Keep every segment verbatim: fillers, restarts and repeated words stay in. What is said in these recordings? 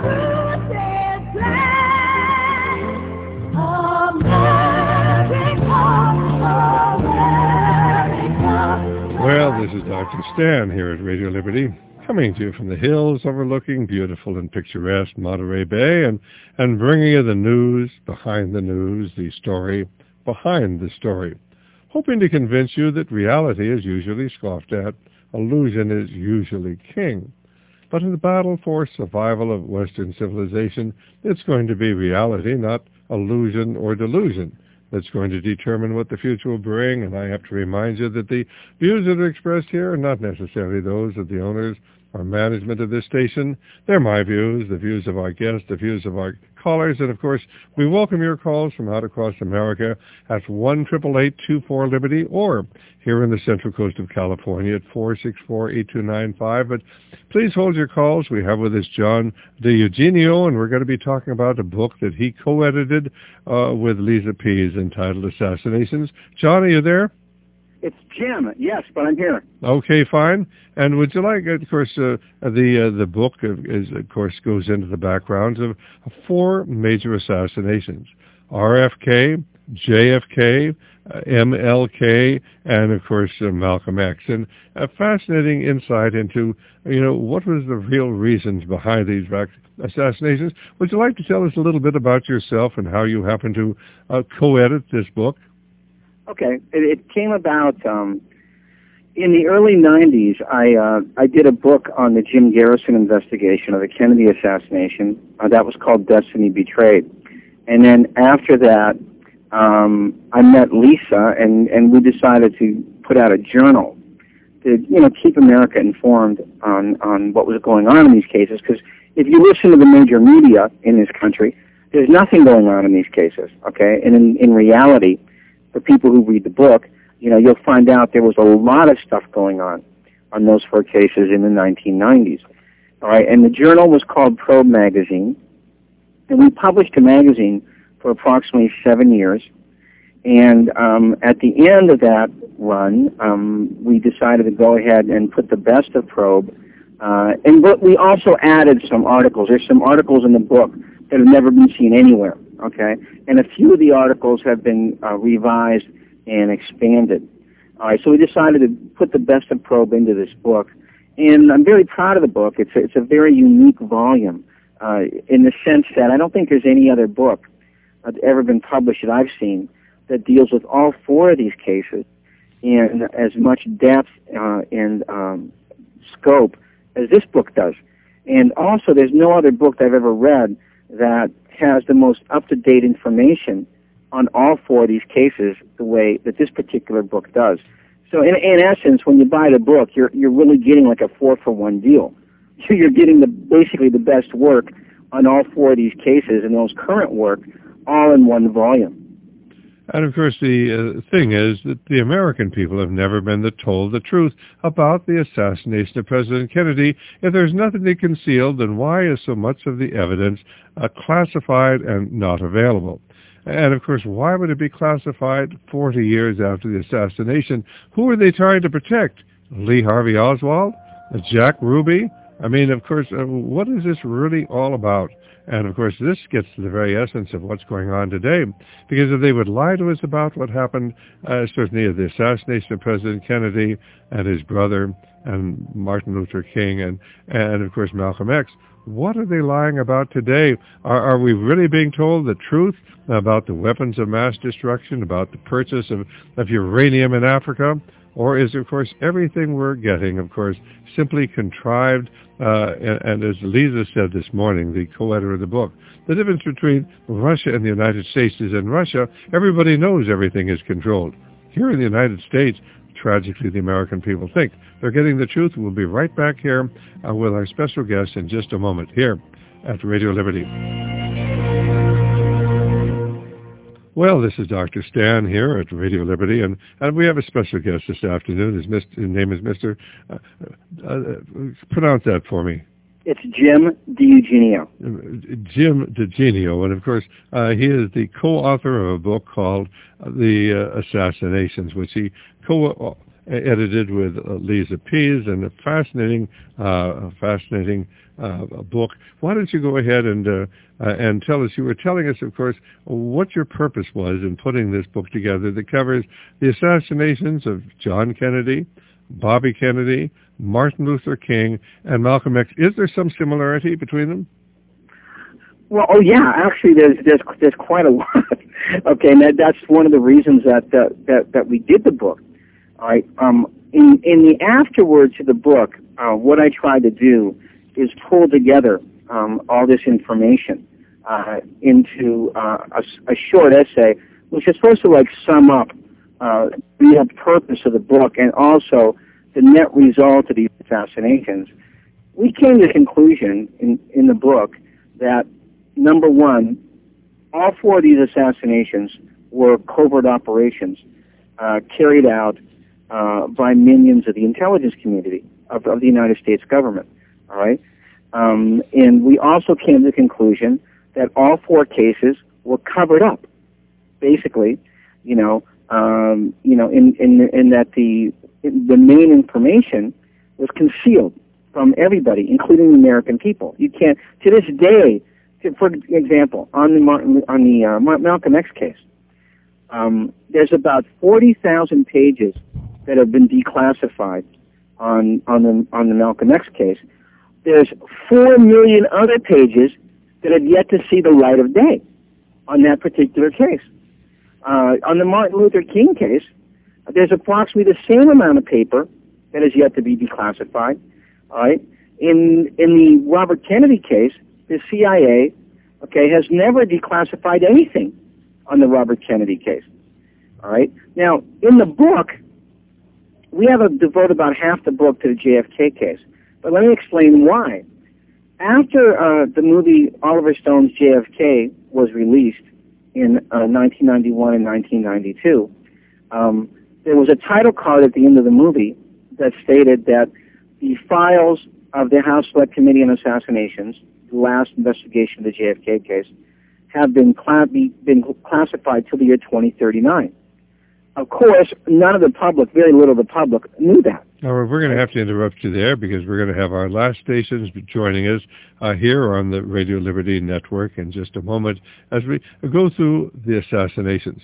Well, this is Doctor Stan here at Radio Liberty, coming to you from the hills overlooking beautiful and picturesque Monterey Bay, and, and bringing you the news behind the news, the story behind the story, hoping to convince you that reality is usually scoffed at, illusion is usually king. But in the battle for survival of Western civilization, it's going to be reality, not illusion or delusion, that's going to determine what the future will bring. And I have to remind you that the views that are expressed here are not necessarily those of the owners or management of this station. They're my views, the views of our guests, the views of our callers. And, of course, we welcome your calls from out across America at one eight eight eight, two four, Liberty, or here in the Central Coast of California at four six four, eight two nine five. But please hold your calls. We have with us John DiEugenio, and we're going to be talking about a book that he co-edited uh, with Lisa Pease entitled Assassinations. John, are you there? It's Jim, yes, but I'm here. Okay, fine. And would you like, of course, uh, the uh, the book, is, of course, goes into the backgrounds of four major assassinations: R F K, J F K, uh, M L K, and, of course, uh, Malcolm X. And a fascinating insight into, you know, what was the real reasons behind these assassinations. Would you like to tell us a little bit about yourself and how you happened to uh, co-edit this book? Okay, it, it came about um, in the early nineties. I uh, I did a book on the Jim Garrison investigation of the Kennedy assassination. Uh, that was called Destiny Betrayed. And then after that, um, I met Lisa, and, and we decided to put out a journal to, you know, keep America informed on, on what was going on in these cases. Because if you listen to the major media in this country, there's nothing going on in these cases, okay? And in, in reality, for people who read the book, you know, you'll find out there was a lot of stuff going on on those four cases in the nineteen nineties. All right, and the journal was called Probe Magazine, and we published a magazine for approximately seven years. And um, at the end of that run, um, we decided to go ahead and put the best of Probe. Uh, and but we also added some articles. There's some articles in the book that have never been seen anywhere. Okay, and a few of the articles have been uh, revised and expanded. All right, so we decided to put the best of Probe into this book, and I'm very proud of the book. It's a, it's a very unique volume uh, in the sense that I don't think there's any other book that's ever been published that I've seen that deals with all four of these cases in as much depth uh, and um, scope as this book does. And also, there's no other book that I've ever read that has the most up-to-date information on all four of these cases the way that this particular book does. So in, in essence, when you buy the book, you're, you're really getting like a four-for-one deal. So you're getting the, basically the best work on all four of these cases and those current work all in one volume. And, of course, the uh, thing is that the American people have never been the, told the truth about the assassination of President Kennedy. If there's nothing to conceal, then why is so much of the evidence uh, classified and not available? And, of course, why would it be classified forty years after the assassination? Who are they trying to protect? Lee Harvey Oswald? Uh, Jack Ruby? I mean, of course, uh, what is this really all about? And, of course, this gets to the very essence of what's going on today. Because if they would lie to us about what happened, uh, certainly of the assassination of President Kennedy and his brother and Martin Luther King and, and of course, Malcolm X, what are they lying about today? Are, are we really being told the truth about the weapons of mass destruction, about the purchase of, of uranium in Africa? Or is, of course, everything we're getting, of course, simply contrived? Uh, and, and as Lisa said this morning, the co-editor of the book, the difference between Russia and the United States is in Russia, everybody knows everything is controlled. Here in the United States, tragically, the American people think they're getting the truth. We'll be right back here uh, with our special guest in just a moment here at Radio Liberty. Well, this is Doctor Stan here at Radio Liberty, and, and we have a special guest this afternoon. His, Mister, his name is Mister Uh, uh, pronounce that for me. It's Jim DiEugenio. Jim DiEugenio, and of course, uh, he is the co-author of a book called The uh, Assassinations, which he co edited with uh, Lisa Pease, and a fascinating, uh, fascinating uh, book. Why don't you go ahead and uh, uh, and tell us? You were telling us, of course, what your purpose was in putting this book together that covers the assassinations of John Kennedy, Bobby Kennedy, Martin Luther King, and Malcolm X. Is there some similarity between them? Well, oh yeah, actually, there's there's there's quite a lot. Okay, and that, that's one of the reasons that uh, that that we did the book. All right. Um, in in the afterword to the book, uh, what I tried to do is pull together um, all this information uh, into uh, a, a short essay, which is supposed to like sum up uh, the purpose of the book and also the net result of these assassinations. We came to the conclusion in in the book that, number one, all four of these assassinations were covert operations uh, carried out uh, by minions of the intelligence community of, of the United States government. All right, um, and we also came to the conclusion that all four cases were covered up. Basically, you know, um, you know, in in in that the in the main information was concealed from everybody, including the American people. You can't, to this day. For example, on the Martin, on the uh, Malcolm X case, um, there's about forty thousand pages that have been declassified on on the on the Malcolm X case. There's four million other pages that have yet to see the light of day on that particular case. Uh, on the Martin Luther King case, there's approximately the same amount of paper that is yet to be declassified. All right. In in the Robert Kennedy case, the C I A, okay, has never declassified anything on the Robert Kennedy case. All right. Now, in the book, we have a, devote about half the book to the J F K case. But let me explain why. After uh, the movie Oliver Stone's J F K was released in uh, nineteen ninety-one and nineteen ninety-two, um, there was a title card at the end of the movie that stated that the files of the House Select Committee on Assassinations, the last investigation of the J F K case, have been, cla- been classified till the year twenty thirty-nine. Of course, none of the public, very little of the public, knew that. Now, we're going to have to interrupt you there because we're going to have our last stations joining us uh, here on the Radio Liberty Network in just a moment as we go through the assassinations.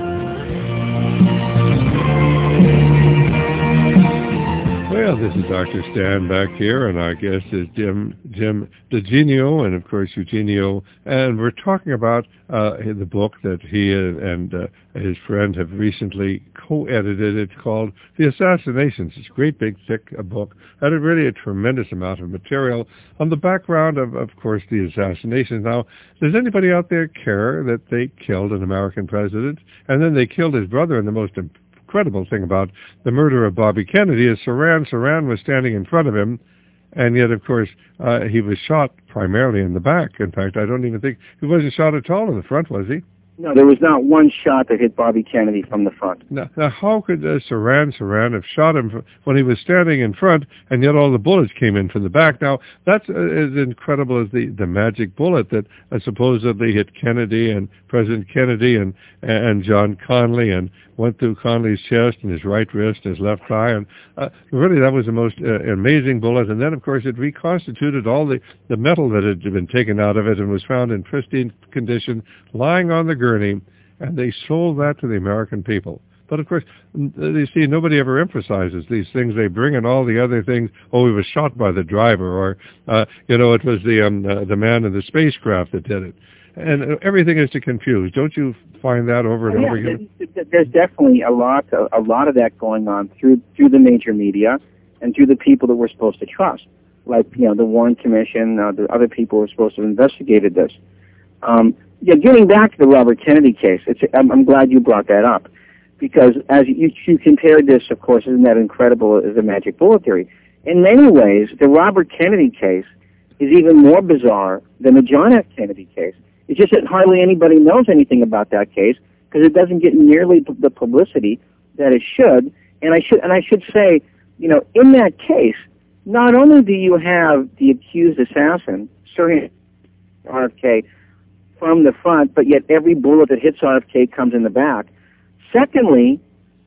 Well, this is Doctor Stan back here, and our guest is Jim, Jim DeGenio, and of course Eugenio, and we're talking about uh, the book that he and uh, his friend have recently co-edited. It's called The Assassinations. It's a great big thick uh, book, and it's really a tremendous amount of material on the background of, of course, the assassinations. Now, does anybody out there care that they killed an American president, and then they killed his brother in the most important incredible thing about the murder of Bobby Kennedy is Sirhan Sirhan was standing in front of him, and yet, of course, uh, he was shot primarily in the back. In fact, I don't even think he wasn't shot at all in the front, was he? No, there was not one shot that hit Bobby Kennedy from the front. Now, now how could uh, Sirhan Sirhan have shot him when he was standing in front, and yet all the bullets came in from the back? Now, that's uh, as incredible as the, the magic bullet that uh, supposedly hit Kennedy and President Kennedy and and John Connally and went through Connally's chest and his right wrist and his left thigh. And uh, really, that was the most uh, amazing bullet. And then, of course, it reconstituted all the, the metal that had been taken out of it and was found in pristine condition, lying on the gurney, and they sold that to the American people. But, of course, you see, nobody ever emphasizes these things. They bring in all the other things. Oh, he was shot by the driver, or, uh, you know, it was the um, uh, the man in the spacecraft that did it. And everything is to confuse. Don't you find that over and oh, yeah, over again? There's definitely a lot, a lot of that going on through through the major media and through the people that we're supposed to trust, like you know the Warren Commission, uh, the other people who are supposed to have investigated this. Um, yeah, getting back to the Robert Kennedy case, it's, I'm, I'm glad you brought that up, because as you, you compared this, of course, isn't that incredible as the magic bullet theory? In many ways, the Robert Kennedy case is even more bizarre than the John F. Kennedy case. It's just that hardly anybody knows anything about that case because it doesn't get nearly the publicity that it should. And I should and I should say, you know, in that case, not only do you have the accused assassin, Sirhan R F K, from the front, but yet every bullet that hits R F K comes in the back. Secondly,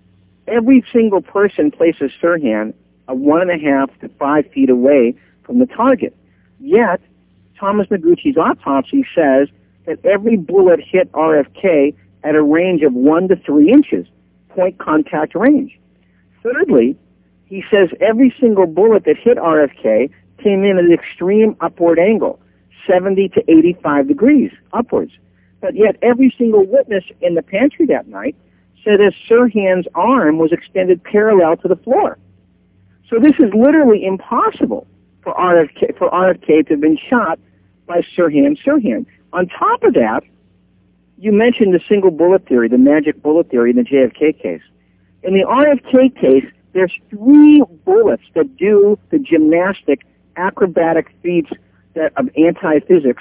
every single person places Sirhan a one and a half to five feet away from the target. Yet, Thomas Noguchi's autopsy says that every bullet hit R F K at a range of one to three inches, point contact range. Thirdly, he says every single bullet that hit R F K came in at an extreme upward angle, seventy to eighty-five degrees upwards. But yet every single witness in the pantry that night said that Sirhan's arm was extended parallel to the floor. So this is literally impossible for R F K, for R F K to have been shot by Sirhan Sirhan. On top of that, you mentioned the single bullet theory, the magic bullet theory in the J F K case. In the R F K case, there's three bullets that do the gymnastic, acrobatic feats that, of anti-physics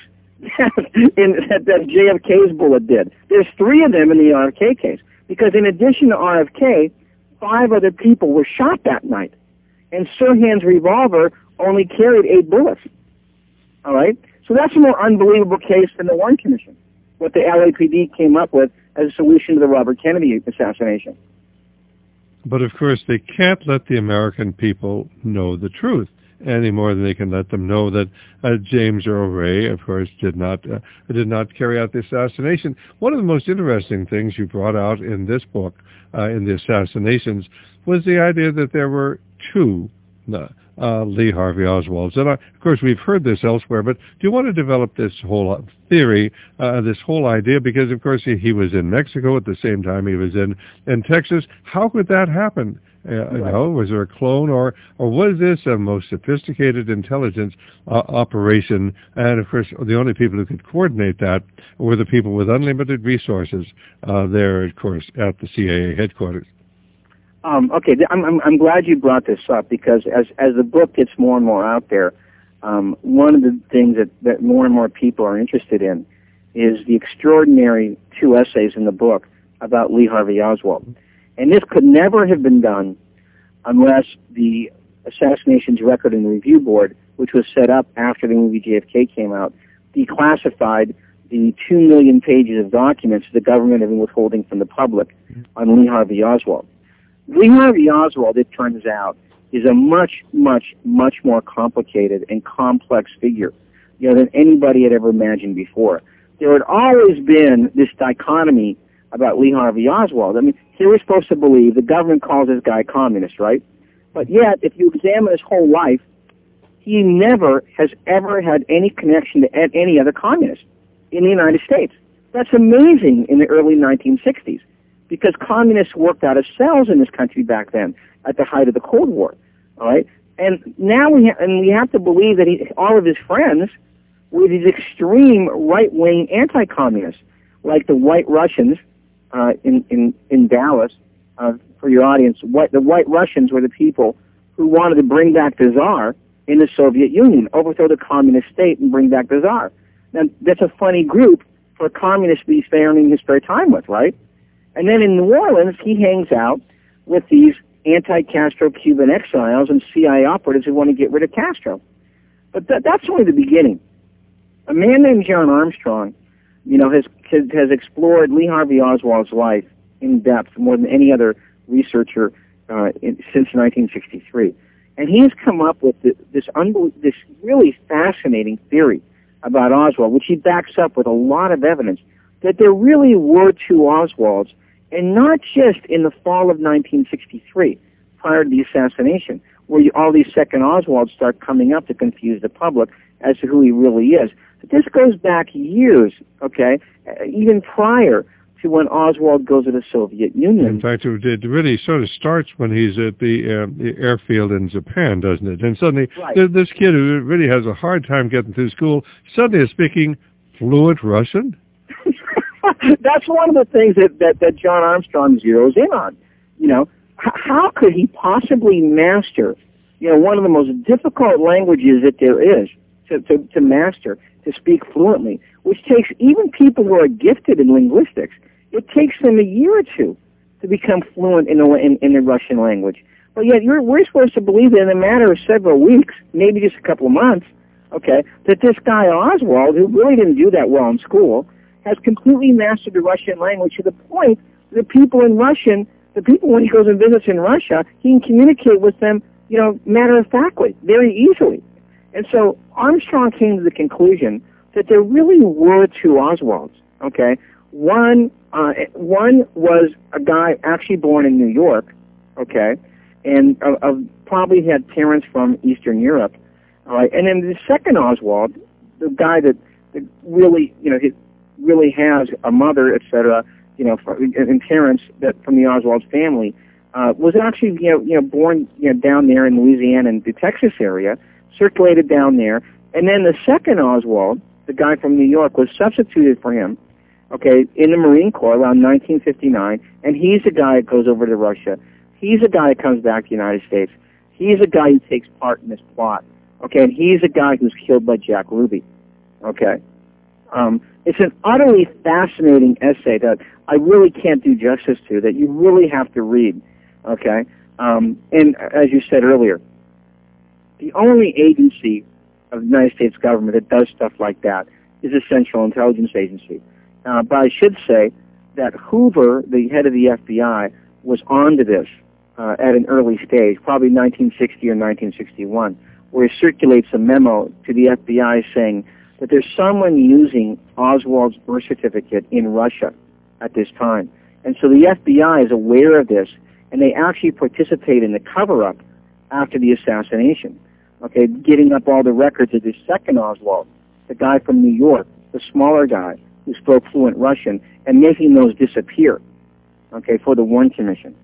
in, that, that J F K's bullet did. There's three of them in the R F K case, because in addition to R F K, five other people were shot that night, and Sirhan's revolver only carried eight bullets. All right? So that's a more unbelievable case than the Warren Commission, what the L A P D came up with as a solution to the Robert Kennedy assassination. But of course, they can't let the American people know the truth any more than they can let them know that uh, James Earl Ray, of course, did not uh, did not carry out the assassination. One of the most interesting things you brought out in this book, uh, in the assassinations, was the idea that there were two uh, uh, Lee Harvey Oswalds. And I, of course, we've heard this elsewhere, but do you want to develop this whole theory, uh, this whole idea? Because, of course, he, he was in Mexico at the same time he was in, in Texas. How could that happen? Uh, right. You know, was there a clone, or, or was this a most sophisticated intelligence uh, operation? And, of course, the only people who could coordinate that were the people with unlimited resources uh, there, of course, at the C I A headquarters. Um, okay, I'm, I'm, I'm glad you brought this up, because as, as the book gets more and more out there, um, one of the things that, that more and more people are interested in is the extraordinary two essays in the book about Lee Harvey Oswald. And this could never have been done unless the Assassinations Record and Review Board, which was set up after the movie J F K came out, declassified the two million pages of documents the government had been withholding from the public on Lee Harvey Oswald. Lee Harvey Oswald, it turns out, is a much, much, much more complicated and complex figure, you know, than anybody had ever imagined before. There had always been this dichotomy about Lee Harvey Oswald. I mean, here we're supposed to believe the government calls this guy communist, right? But yet, if you examine his whole life, he never has ever had any connection to any other communist in the United States. That's amazing in the early nineteen sixties. Because communists worked out of cells in this country back then, at the height of the Cold War, all right? And now we ha- and we have to believe that he, all of his friends were these extreme right-wing anti-communists, like the White Russians uh, in, in, in Dallas. Uh, for your audience, white, the White Russians were the people who wanted to bring back the Tsar in the Soviet Union, overthrow the communist state and bring back the Tsar. Now, that's a funny group for a communist to be spending his spare time with, right? And then in New Orleans, he hangs out with these anti-Castro Cuban exiles and C I A operatives who want to get rid of Castro. But th- that's only the beginning. A man named John Armstrong, you know, has, has has explored Lee Harvey Oswald's life in depth more than any other researcher uh, in, since nineteen sixty-three. And he has come up with the, this unbel- this really fascinating theory about Oswald, which he backs up with a lot of evidence, that there really were two Oswalds, and not just in the fall of nineteen sixty-three, prior to the assassination, where you, all these second Oswalds start coming up to confuse the public as to who he really is. But this goes back years, okay, even prior to when Oswald goes to the Soviet Union. In fact, it really sort of starts when he's at the, uh, the airfield in Japan, doesn't it? And suddenly, right. th- this kid who really has a hard time getting through school suddenly is speaking fluent Russian. That's one of the things that, that, that John Armstrong zeroes in on. You know, h- how could he possibly master, you know, one of the most difficult languages that there is to, to, to master, to speak fluently, which takes even people who are gifted in linguistics, it takes them a year or two to become fluent in the, in, in the Russian language. But yet you're, we're supposed to believe that in a matter of several weeks, maybe just a couple of months, okay, that this guy Oswald, who really didn't do that well in school, has completely mastered the Russian language to the point that people in Russian the people, when he goes and visits in Russia, he can communicate with them, you know, matter-of-factly, very easily. And so Armstrong came to the conclusion that there really were two Oswalds, okay? One, uh, one was a guy actually born in New York, okay, and uh, uh, probably had parents from Eastern Europe, all right? And then the second Oswald, the guy that, that really, you know, he really has a mother, et cetera, you know, and parents that from the Oswald family, uh, was actually, you know, you know, born, you know, down there in Louisiana and the Texas area, circulated down there, and then the second Oswald, the guy from New York, was substituted for him, okay, in the Marine Corps around nineteen fifty-nine, and he's the guy that goes over to Russia. He's the guy that comes back to the United States. He's the guy who takes part in this plot, okay, and he's the guy who's killed by Jack Ruby, okay. Um, it's an utterly fascinating essay that I really can't do justice to, that you really have to read, okay? Um, and as you said earlier, the only agency of the United States government that does stuff like that is the Central Intelligence Agency. Uh, but I should say that Hoover, the head of the F B I, was onto this uh, at an early stage, probably nineteen sixty or nineteen sixty-one, where he circulates a memo to the F B I saying that there's someone using Oswald's birth certificate in Russia at this time. And so the F B I is aware of this, and they actually participate in the cover-up after the assassination, okay, getting up all the records of the second Oswald, the guy from New York, the smaller guy who spoke fluent Russian, and making those disappear, okay, for the Warren Commission.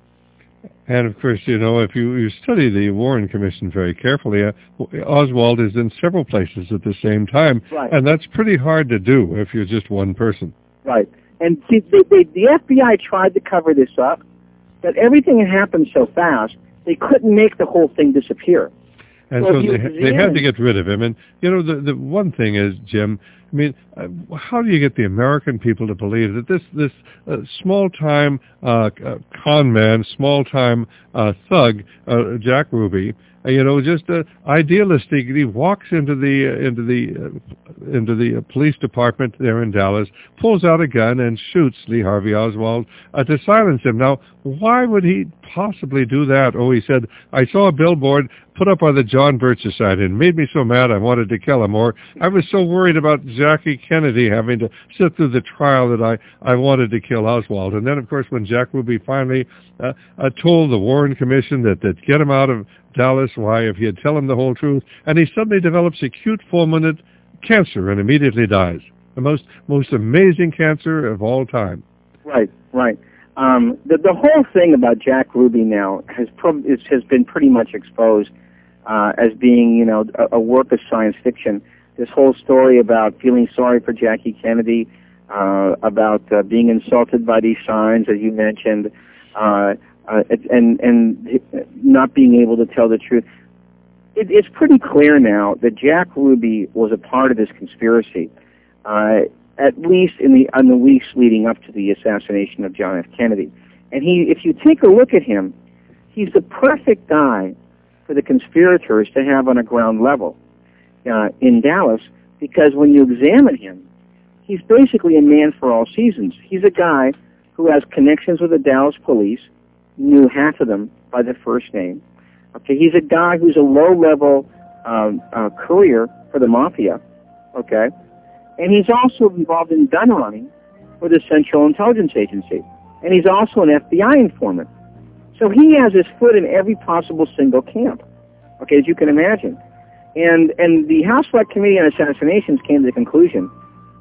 And, of course, you know, if you, you study the Warren Commission very carefully, uh, Oswald is in several places at the same time, right. And that's pretty hard to do if you're just one person. Right. And see, they, they, the F B I tried to cover this up, but everything had happened so fast, they couldn't make the whole thing disappear. And so, so they, examine, they had to get rid of him. And, you know, the, the one thing is, Jim, I mean, uh, how do you get the American people to believe that this this uh, small-time uh, uh, con man, small-time uh, thug, uh, Jack Ruby, uh, you know, just uh, idealistic, he walks into the uh, into the uh, into the uh, police department there in Dallas, pulls out a gun and shoots Lee Harvey Oswald uh, to silence him. Now, why would he possibly do that? Oh, he said, I saw a billboard put up by the John Birch Society and made me so mad I wanted to kill him. Or I was so worried about Jackie Kennedy having to sit through the trial that I, I wanted to kill Oswald. And then, of course, when Jack Ruby finally uh, uh, told the Warren Commission that, that get him out of Dallas, why, if he'd tell him the whole truth, and he suddenly develops acute fulminant cancer and immediately dies. The most most amazing cancer of all time. Right, right. Um, the, the whole thing about Jack Ruby now has, pro- is, has been pretty much exposed uh, as being, you know, a, a work of science fiction. This whole story about feeling sorry for Jackie Kennedy, uh, about uh, being insulted by these signs, as you mentioned, uh, uh, and and not being able to tell the truth. It, it's pretty clear now that Jack Ruby was a part of this conspiracy, uh, at least in the in the weeks leading up to the assassination of John F. Kennedy. And he, if you take a look at him, he's the perfect guy for the conspirators to have on a ground level uh, in Dallas, because when you examine him, he's basically a man for all seasons. He's a guy who has connections with the Dallas police, knew half of them by their first name. Okay, he's a guy who's a low-level um, uh, courier for the mafia, okay? And he's also involved in gun running for the Central Intelligence Agency. And he's also an F B I informant. So he has his foot in every possible single camp, okay, as you can imagine. And and the House Select Committee on Assassinations came to the conclusion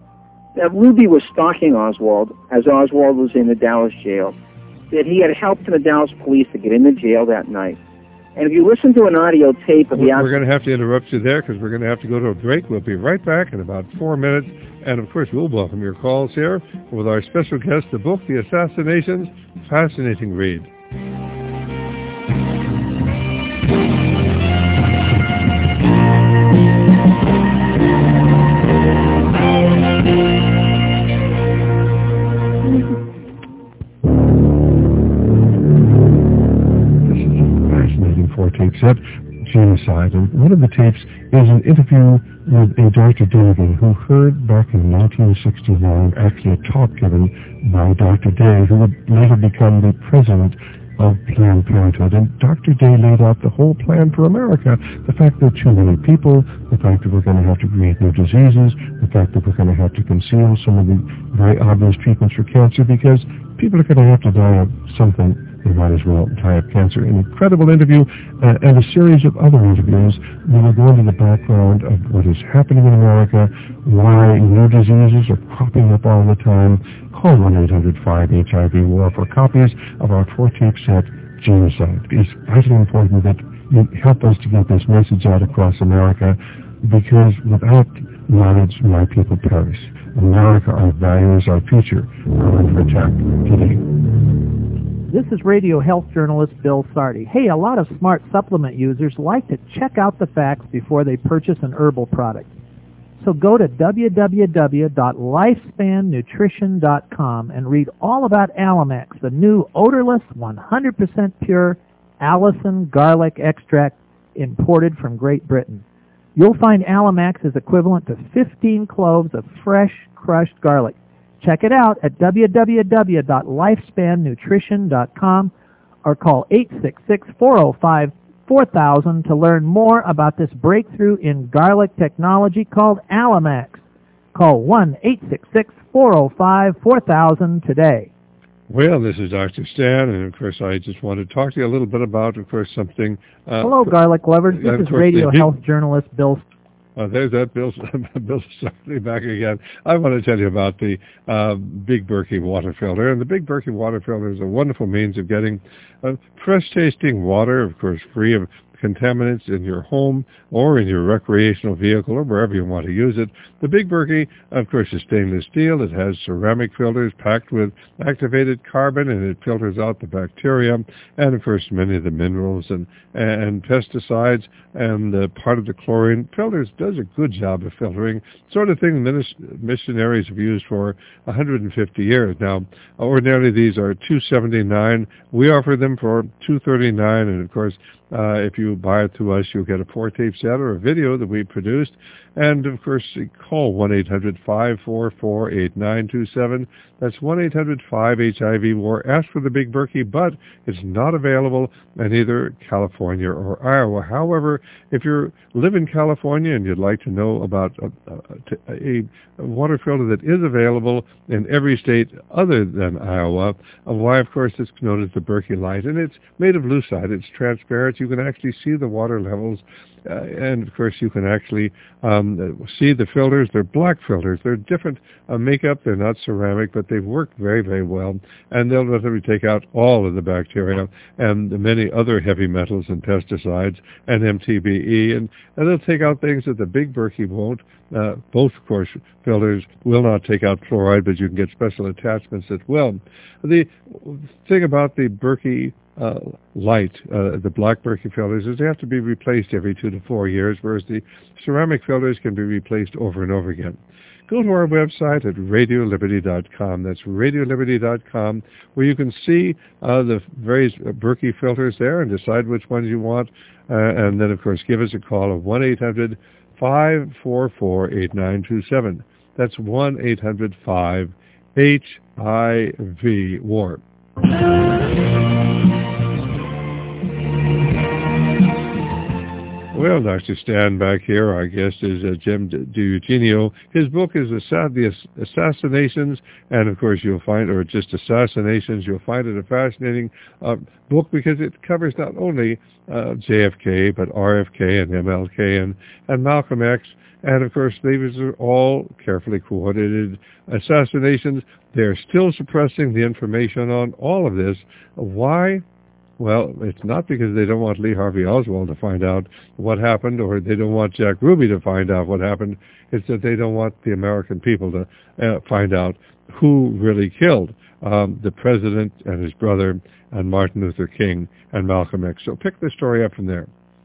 that Ruby was stalking Oswald as Oswald was in the Dallas jail, that he had helped the Dallas police to get into jail that night. And if you listen to an audio tape of the... We're going to have to interrupt you there because we're going to have to go to a break. We'll be right back in about four minutes. And, of course, we'll welcome your calls here with our special guest, the book, The Assassinations, fascinating read. Tape set. genocide. And one of the tapes is an interview with a Doctor Dagan who heard back in nineteen sixty-nine, actually a talk given by Doctor Day, who would later become the president of Planned Parenthood. And Doctor Day laid out the whole plan for America. The fact that too many people, the fact that we're going to have to create new diseases, the fact that we're going to have to conceal some of the very obvious treatments for cancer because people are going to have to die of something. They might as well die of cancer. An incredible interview uh, and a series of other interviews that will go into the background of what is happening in America, why new diseases are cropping up all the time. Call one eight hundred five H I V war for copies of our four-tape set, Genocide. It's vitally important that you help us to get this message out across America because without knowledge, my people perish. America, our values, our future are under attack today. This is radio health journalist Bill Sardi. Hey, a lot of smart supplement users like to check out the facts before they purchase an herbal product. So go to w w w dot lifespan nutrition dot com and read all about Alamax, the new odorless, one hundred percent pure Allicin garlic extract imported from Great Britain. You'll find Alamax is equivalent to fifteen cloves of fresh, crushed garlic. Check it out at w w w dot lifespan nutrition dot com or call eight six six, four oh five, four thousand to learn more about this breakthrough in garlic technology called Alamax. Call one eight six six, four oh five, four thousand today. Well, this is Doctor Stan, and of course I just want to talk to you a little bit about, of course, something... Uh, Hello, garlic lovers. This is radio health journalist Bill Uh, there's that Bill, Bill Sardi back again. I want to tell you about the uh, Big Berkey water filter. And the Big Berkey water filter is a wonderful means of getting uh, fresh-tasting water, of course, free of contaminants in your home or in your recreational vehicle or wherever you want to use it. The Big Berkey, of course, is stainless steel. It has ceramic filters packed with activated carbon, and it filters out the bacteria and, of course, many of the minerals and, and pesticides and uh, part of the chlorine. Filters does a good job of filtering, sort of thing missionaries have used for one hundred fifty years. Now, ordinarily these are two hundred seventy-nine dollars. We offer them for two hundred thirty-nine dollars, and, of course, Uh, if you buy it through us, you'll get a four-tape set or a video that we produced. And, of course, call one eight hundred, five four four, eight nine two seven. That's one eight hundred, five H I V war. Ask for the Big Berkey, but it's not available in either California or Iowa. However, if you live in California and you'd like to know about a, a, a water filter that is available in every state other than Iowa, why, of course, it's known as the Berkey Light. And it's made of lucite. It's transparent. You can actually see the water levels, uh, and of course you can actually um, see the filters. They're black filters. They're different uh, makeup. They're not ceramic, but they work very, very well, and they'll literally take out all of the bacteria and the many other heavy metals and pesticides and M T B E, and, and they'll take out things that the Big Berkey won't. Uh, both, of course, filters will not take out fluoride, but you can get special attachments that will. The thing about the Berkey Uh, light, uh, the black Berkey filters, is they have to be replaced every two to four years, whereas the ceramic filters can be replaced over and over again. Go to our website at radio liberty dot com. That's radio liberty dot com, where you can see uh, the various Berkey filters there and decide which ones you want. Uh, and then, of course, give us a call of one eight hundred, five four four, eight nine two seven. That's one eight hundred, five H I V war. Well, Doctor Stan back here, our guest is uh, Jim DiEugenio. His book is The Assassinations, and of course you'll find, or just Assassinations, you'll find it a fascinating uh, book because it covers not only uh, J F K, but R F K and M L K and, and Malcolm X. And of course, these are all carefully coordinated assassinations. They're still suppressing the information on all of this. Why? Well, it's not because they don't want Lee Harvey Oswald to find out what happened, or they don't want Jack Ruby to find out what happened. It's that they don't want the American people to uh, find out who really killed um, the president and his brother and Martin Luther King and Malcolm X. So pick the story up from there.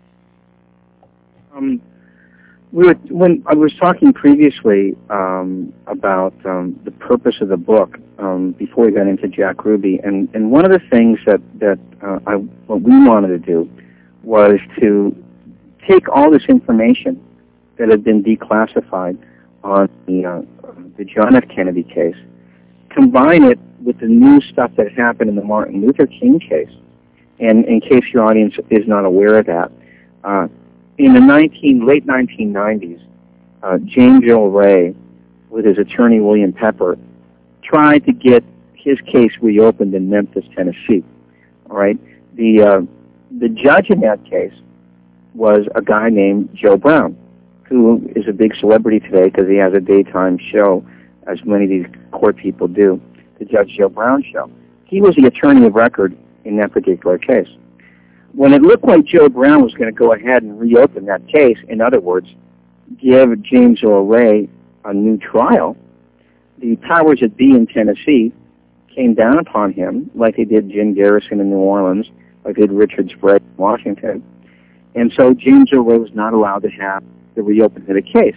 Um, we were, when I was talking previously um, about um, the purpose of the book, um, before we got into Jack Ruby, and, and one of the things that, that uh, I, what we wanted to do was to take all this information that had been declassified on the, uh, the John F. Kennedy case, combine it with the new stuff that happened in the Martin Luther King case. And in case your audience is not aware of that, uh, in the nineteen, late nineteen nineties, uh, James Earl Ray, with his attorney William Pepper, tried to get his case reopened in Memphis, Tennessee. All right, the uh, the judge in that case was a guy named Joe Brown, who is a big celebrity today because he has a daytime show, as many of these court people do, the Judge Joe Brown show. He was the attorney of record in that particular case. When it looked like Joe Brown was going to go ahead and reopen that case, in other words, give James Earl Ray a new trial, the powers that be in Tennessee came down upon him, like they did Jim Garrison in New Orleans, like they did Richard Sprague in Washington. And so James Earl Ray was not allowed to have the reopening of the case.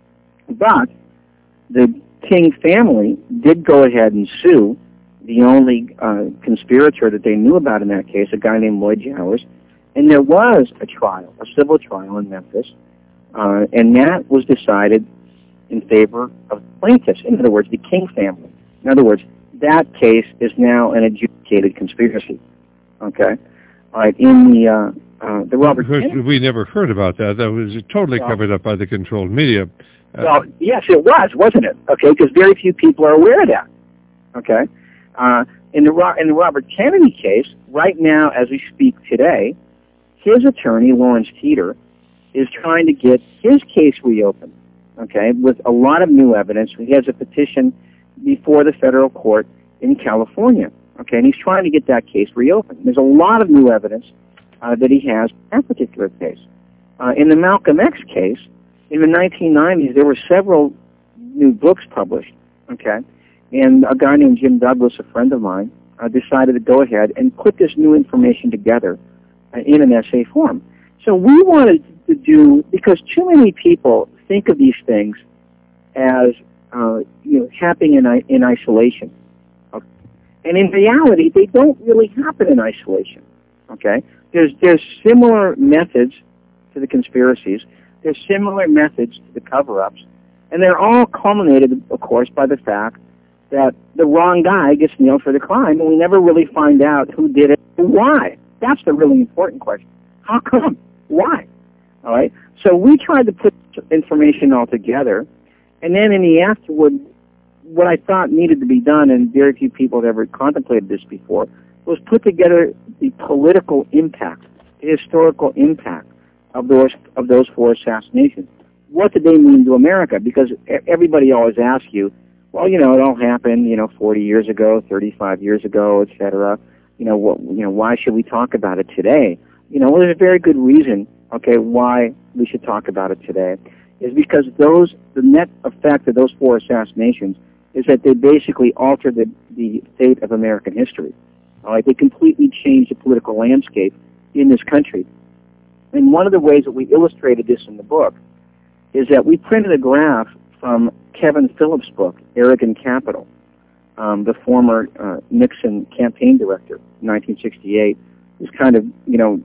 But the King family did go ahead and sue the only uh, conspirator that they knew about in that case, a guy named Lloyd Jowers, and there was a trial, a civil trial in Memphis, uh, and that was decided in favor of plaintiffs. In other words, the King family. In other words, that case is now an adjudicated conspiracy. Okay, all right. In the uh, uh, the Robert Kennedy, we never heard about that. That was totally well, covered up by the controlled media. Uh, well, yes, it was, wasn't it? Okay, because very few people are aware of that. Okay. Uh, in the in the Robert Kennedy case, right now as we speak today, his attorney, Lawrence Teeter, is trying to get his case reopened, okay, with a lot of new evidence. He has a petition before the federal court in California, okay, and he's trying to get that case reopened. There's a lot of new evidence uh, that he has in that particular case. Uh, in the Malcolm X case, in the nineteen nineties, there were several new books published, okay, and a guy named Jim Douglas, a friend of mine, uh, decided to go ahead and put this new information together uh, in an essay form. So we wanted to do, because too many people think of these things as uh, you know, happening in, in isolation. Okay? And in reality, they don't really happen in isolation. Okay? There's, there's similar methods to the conspiracies. There's similar methods to the cover-ups. And they're all culminated, of course, by the fact that the wrong guy gets nailed for the crime, and we never really find out who did it and why. That's the really important question. How come? Why? All right? So we tried to put information all together, and then in the afterward, what I thought needed to be done, and very few people had ever contemplated this before, was put together the political impact, the historical impact of those of those four assassinations. What did they mean to America? Because everybody always asks you, well, you know, it all happened, you know, forty years ago, thirty-five years ago, et cetera. You know, what, you know, why should we talk about it today? You know, well, there's a very good reason, okay, why we should talk about it today, is because those, the net effect of those four assassinations is that they basically altered the, the fate of American history. All right, they completely changed the political landscape in this country. And one of the ways that we illustrated this in the book is that we printed a graph from Kevin Phillips' book, Arrogant Capital, um, the former uh, Nixon campaign director in nineteen sixty-eight, who's kind of, you know,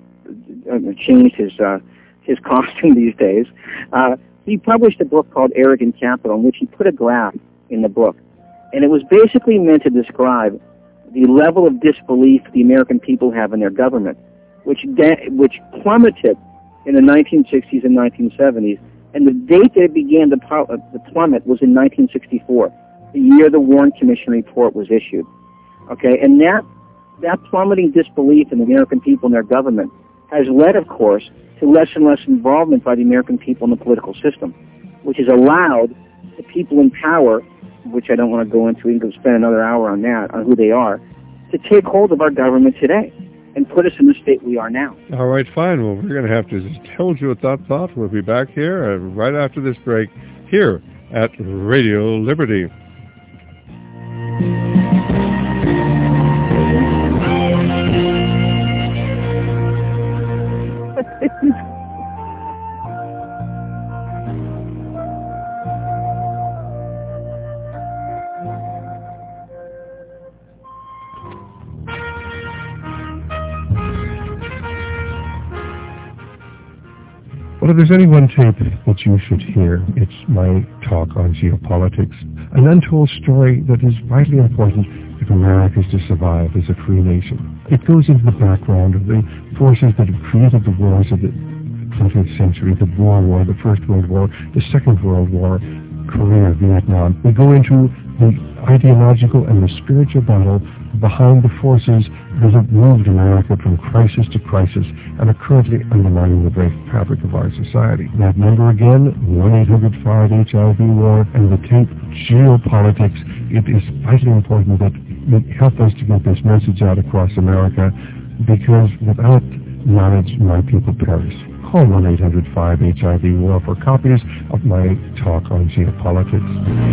changed his uh, his costume these days. Uh, he published a book called Arrogant Capital, in which he put a graph in the book, and it was basically meant to describe the level of disbelief the American people have in their government, which de- which plummeted in the nineteen sixties and nineteen seventies. And the date that it began to, pl- to plummet was in nineteen sixty-four, the year the Warren Commission report was issued. Okay, and that that plummeting disbelief in the American people and their government has led, of course, to less and less involvement by the American people in the political system, which has allowed the people in power, which I don't want to go into, we can spend another hour on that, on who they are, to take hold of our government today and put us in the state we are now. All right, fine. Well, we're going to have to just hold you with that thought. We'll be back here uh, right after this break here at Radio Liberty. if there's any one tape that you should hear, it's my talk on geopolitics, an untold story that is vitally important if America is to survive as a free nation. It goes into the background of the forces that have created the wars of the twentieth century, the Boer War, the First World War, the Second World War, Korea, Vietnam. We go into the ideological and the spiritual battle behind the forces that have moved America from crisis to crisis and are currently undermining the very fabric of our society. That number again, one eight hundred five H I V war, and the tape Geopolitics. It is vitally important that you help us to get this message out across America, because without knowledge, my people perish. Call one eight hundred five H I V war for copies of my talk on geopolitics.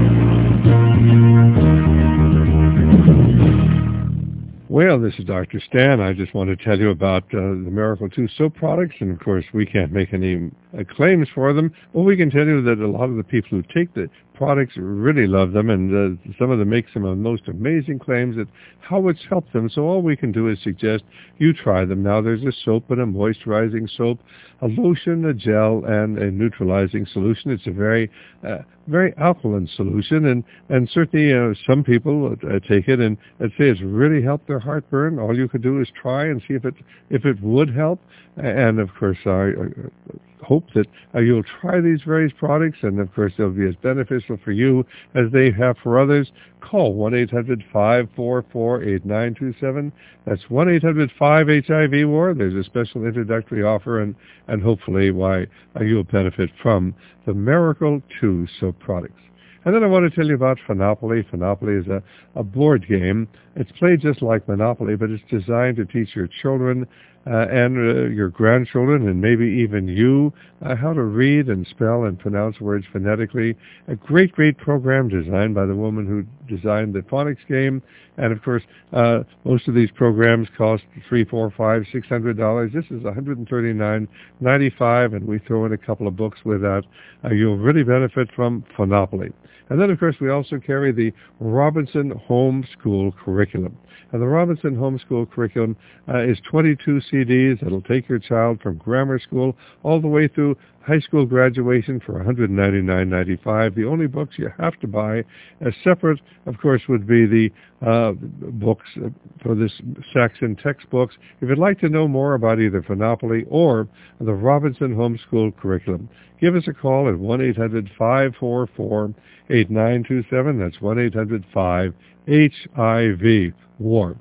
Well, this is Doctor Stan. I just want to tell you about uh, the Miracle two soap products, and of course we can't make any uh, claims for them, but we can tell you that a lot of the people who take the products really love them, and uh, some of them make some of the most amazing claims at how it's helped them. So all we can do is suggest you try them. Now there's a soap and a moisturizing soap, a lotion, a gel, and a neutralizing solution. It's a very uh, very alkaline solution, and, and certainly uh, some people uh, take it and, and say it's really helped their heartburn. All you could do is try and see if it if it would help. And of course, I uh, hope that uh, you'll try these various products, and of course they'll be as beneficial for you as they have for others. Call one eight hundred five four four eight nine two seven. That's one eight hundred five H I V war. There's a special introductory offer, and, and hopefully why uh, you'll benefit from the Miracle two soap products. And then I want to tell you about Phonopoly. Phonopoly is a, a board game. It's played just like Monopoly, but it's designed to teach your children uh, and uh, your grandchildren, and maybe even you, uh, how to read and spell and pronounce words phonetically. A great, great program designed by the woman who designed the phonics game. And of course, uh, most of these programs cost three, four, five, six hundred dollars. This is one hundred thirty-nine ninety-five, and we throw in a couple of books with that. Uh, you'll really benefit from Phonopoly. And then, of course, we also carry the Robinson Homeschool Curriculum. And the Robinson Homeschool Curriculum uh, is twenty-two C Ds that'll take your child from grammar school all the way through high school graduation for one hundred ninety-nine ninety-five. The only books you have to buy as separate, of course, would be the uh, books for this Saxon textbooks. If you'd like to know more about either Phonopoly or the Robinson Homeschool Curriculum, give us a call at one eight hundred five four four eight nine two seven. That's one eight hundred five H I V war.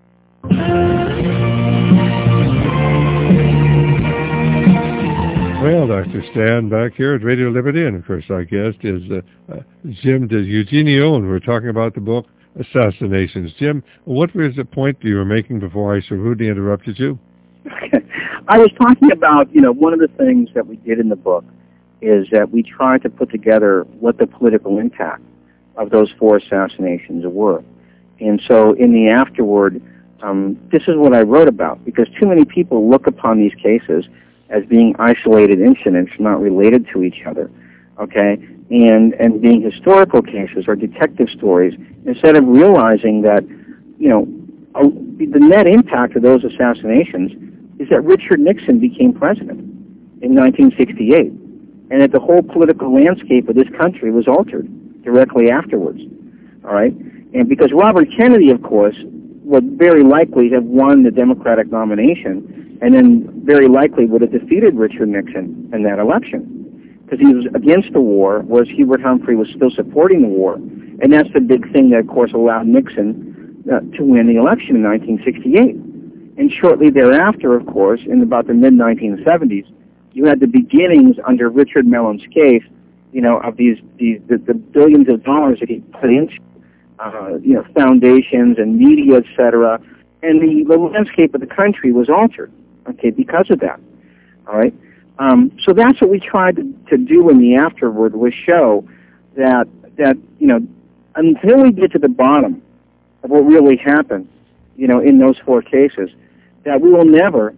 Well, Doctor Stan back here at Radio Liberty, and of course our guest is uh, uh, Jim DiEugenio, and we're talking about the book Assassinations. Jim, what was the point you were making before I so rudely interrupted you? Okay. I was talking about, you know, one of the things that we did in the book is that we tried to put together what the political impact of those four assassinations were. And so in the afterword, um, this is what I wrote about, because too many people look upon these cases as being isolated incidents not related to each other, okay, and, and being historical cases or detective stories, instead of realizing that, you know, a, the net impact of those assassinations is that Richard Nixon became president in nineteen sixty-eight, and that the whole political landscape of this country was altered directly afterwards, all right? And because Robert Kennedy, of course, would very likely have won the Democratic nomination, and then very likely would have defeated Richard Nixon in that election, because he was against the war, whereas Hubert Humphrey was still supporting the war. And that's the big thing that, of course, allowed Nixon uh, to win the election in nineteen sixty-eight. And shortly thereafter, of course, in about the mid nineteen seventies, you had the beginnings under Richard Mellon Scaife, you know, of these, these the, the billions of dollars that he put into, uh, you know, foundations and media, et cetera. And the, the landscape of the country was altered, okay, because of that, all right? Um, so that's what we tried to, to do in the afterward, was show that, that, you know, until we get to the bottom of what really happened, you know, in those four cases, that we will never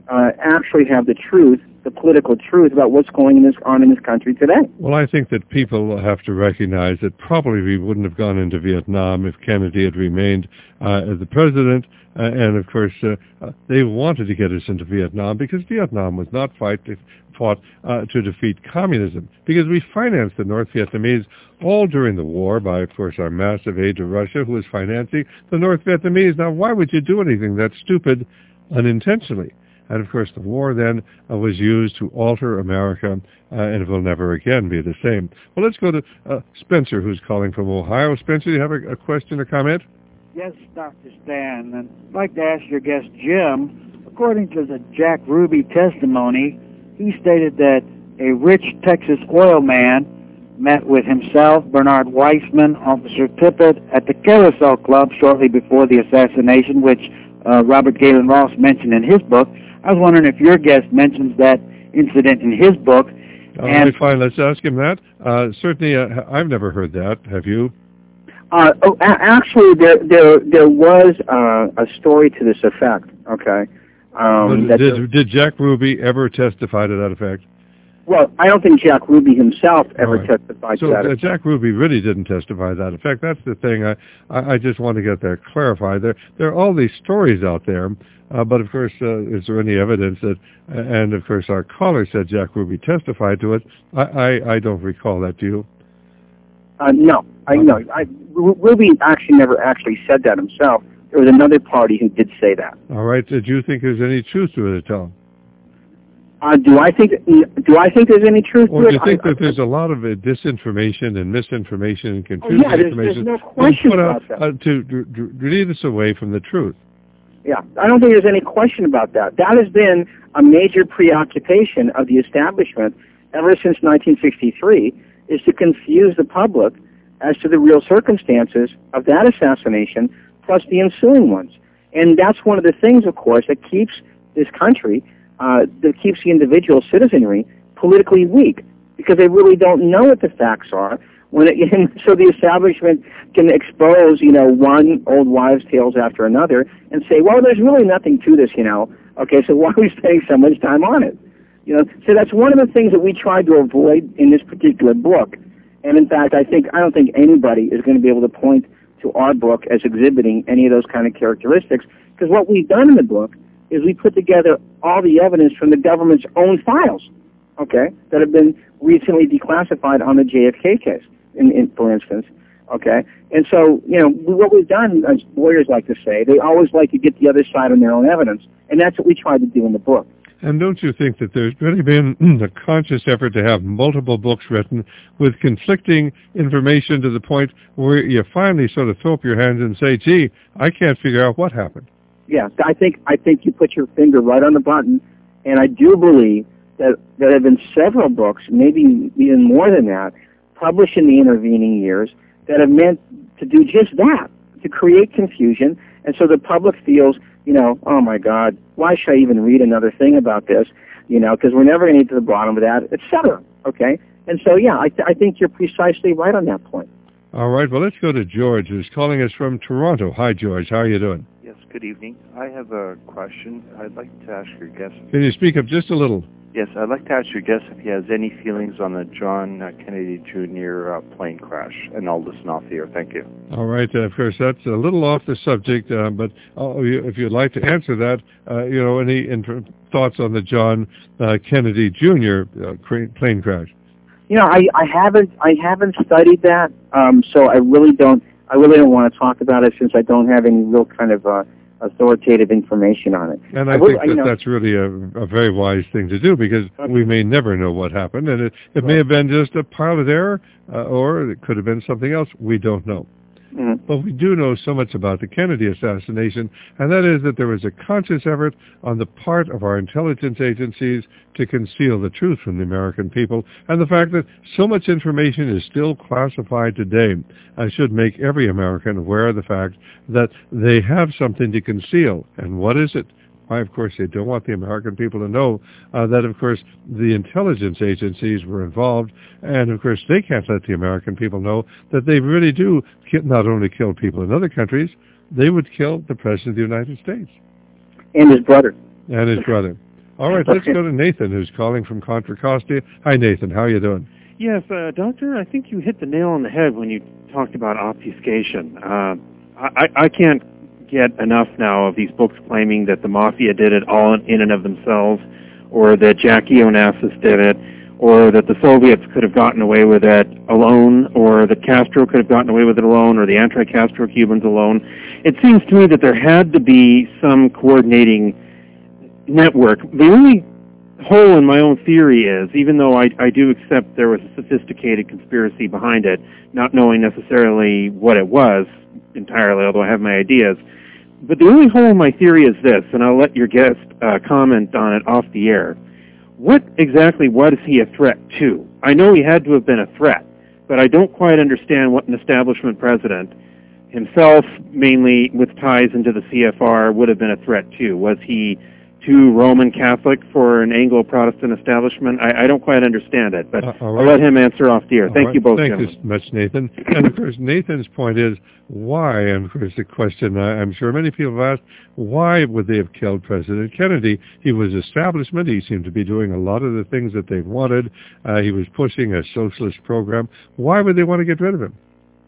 uh, actually have the truth, the political truth about what's going in this, on in this country today. Well, I think that people have to recognize that probably we wouldn't have gone into Vietnam if Kennedy had remained uh, as the president. Uh, and, of course, uh, uh, they wanted to get us into Vietnam because Vietnam was not fight, fought uh, to defeat communism, because we financed the North Vietnamese all during the war by, of course, our massive aid to Russia, who was financing the North Vietnamese. Now, why would you do anything that stupid unintentionally? And, of course, the war then uh, was used to alter America, uh, and it will never again be the same. Well, let's go to uh, Spencer, who's calling from Ohio. Spencer, do you have a, a question or comment? Yes, Doctor Stan. And I'd like to ask your guest, Jim, according to the Jack Ruby testimony, he stated that a rich Texas oil man met with himself, Bernard Weissman, Officer Tippett, at the Carousel Club shortly before the assassination, which uh, Robert Galen Ross mentioned in his book. I was wondering if your guest mentions that incident in his book. All right, fine. Let's ask him that. Uh, certainly, uh, I've never heard that. Have you? Uh, oh, a- actually, there there there was uh, a story to this effect. Okay. Um, did, did, did Jack Ruby ever testify to that effect? Well, I don't think Jack Ruby himself ever right. testified so, to that. So uh, Jack Ruby really didn't testify to that effect. That's the thing. I, I, I just want to get that clarified. There, there are all these stories out there, uh, but of course, uh, is there any evidence that? Uh, and of course, our caller said Jack Ruby testified to it. I, I, I don't recall that. Do you? Uh, no, I okay. no. I, Ruby actually never actually said that himself. There was another party who did say that. All right. Did you think there's any truth to it at all? Uh, do I think do I think there's any truth or to it? Or do you think I, that I, there's a lot of uh, disinformation and misinformation and confusing oh, yeah, there's, information? there's no question put about out, that. Uh, to, to, to lead us away from the truth. Yeah, I don't think there's any question about that. That has been a major preoccupation of the establishment ever since nineteen sixty-three, is to confuse the public as to the real circumstances of that assassination plus the ensuing ones. And that's one of the things, of course, that keeps this country, uh, that keeps the individual citizenry politically weak, because they really don't know what the facts are. When it, so the establishment can expose, you know, one old wives' tales after another and say, well, there's really nothing to this, you know. Okay, so why are we spending so much time on it? You know, so that's one of the things that we tried to avoid in this particular book. And in fact, I think I don't think anybody is going to be able to point to our book as exhibiting any of those kind of characteristics, because what we've done in the book is we put together all the evidence from the government's own files, okay, that have been recently declassified on the J F K case, in, in, for instance, okay. And so, you know, what we've done, as lawyers like to say, they always like to get the other side on their own evidence, and that's what we tried to do in the book. And don't you think that there's really been a conscious effort to have multiple books written with conflicting information to the point where you finally sort of throw up your hands and say, gee, I can't figure out what happened? Yeah, I think I think you put your finger right on the button, and I do believe that there have been several books, maybe even more than that, published in the intervening years that have meant to do just that, to create confusion, and so the public feels, you know, oh my God, why should I even read another thing about this? You know, because we're never going to get to the bottom of that, et cetera. Okay? And so, yeah, I, th- I think you're precisely right on that point. All right, well, let's go to George, who's calling us from Toronto. Hi, George. How are you doing? Yes, good evening. I have a question. I'd like to ask your guest. Can you speak up just a little? Yes, I'd like to ask your guest if he has any feelings on the John uh, Kennedy Junior Uh, plane crash, and I'll listen off the air. Thank you. All right. Uh, of course, that's a little off the subject, uh, but uh, if you'd like to answer that, uh, you know, any inter- thoughts on the John uh, Kennedy Junior Uh, plane crash? You know, I, I haven't I haven't studied that, um, so I really don't I really don't want to talk about it since I don't have any real kind of uh, authoritative information on it. And I, I will, think that you know, that's really a, a very wise thing to do, because we may never know what happened, and it, it may have been just a pilot error, uh, or it could have been something else. We don't know. Mm-hmm. But we do know so much about the Kennedy assassination, and that is that there was a conscious effort on the part of our intelligence agencies to conceal the truth from the American people, and the fact that so much information is still classified today uh, should make every American aware of the fact that they have something to conceal. And what is it? Why, of course, they don't want the American people to know uh, that, of course, the intelligence agencies were involved, and, of course, they can't let the American people know that they really do not only kill people in other countries, they would kill the President of the United States. And his brother. And his brother. All right, let's go to Nathan, who's calling from Contra Costa. Hi, Nathan. How are you doing? Yes, uh, Doctor, I think you hit the nail on the head when you talked about obfuscation. Uh, I, I can't get enough now of these books claiming that the Mafia did it all in and of themselves, or that Jackie Onassis did it, or that the Soviets could have gotten away with it alone, or that Castro could have gotten away with it alone, or the anti-Castro Cubans alone. It seems to me that there had to be some coordinating network. The only hole in my own theory is, even though I, I do accept there was a sophisticated conspiracy behind it, not knowing necessarily what it was entirely, although I have my ideas, but the only hole in my theory is this, and I'll let your guest uh, comment on it off the air. What exactly was he a threat to? I know he had to have been a threat, but I don't quite understand what an establishment president, himself mainly with ties into the C F R, would have been a threat to. Was he too Roman Catholic for an Anglo-Protestant establishment? I, I don't quite understand it, but uh, right. I'll let him answer off the air. All Thank right. you both, Thank gentlemen. you so much, Nathan. And, of course, Nathan's point is why, and, of course, the question I, I'm sure many people have asked, why would they have killed President Kennedy? He was establishment. He seemed to be doing a lot of the things that they wanted. Uh, he was pushing a socialist program. Why would they want to get rid of him?